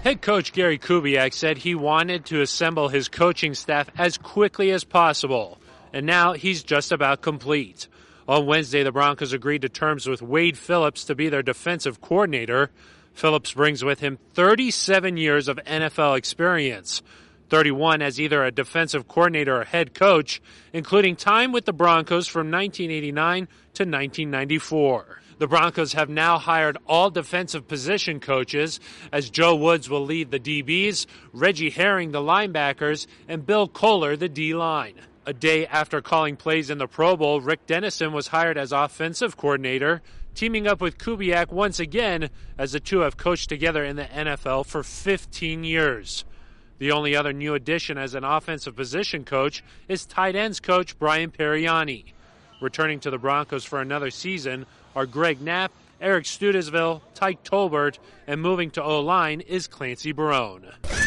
Head coach Gary Kubiak said he wanted to assemble his coaching staff as quickly as possible, and now he's just about complete. On Wednesday, the Broncos agreed to terms with Wade Phillips to be their defensive coordinator. Phillips brings with him 37 years of NFL experience, 31 as either a defensive coordinator or head coach, including time with the Broncos from 1989 to 1994. The Broncos have now hired all defensive position coaches, as Joe Woods will lead the DBs, Reggie Herring the linebackers, and Bill Kohler the D-line. A day after calling plays in the Pro Bowl, Rick Dennison was hired as offensive coordinator, teaming up with Kubiak once again, as the two have coached together in the NFL for 15 years. The only other new addition as an offensive position coach is tight ends coach Brian Periani. Returning to the Broncos for another season are Greg Knapp, Eric Studesville, Tyke Tolbert, and moving to O-line is Clancy Barone.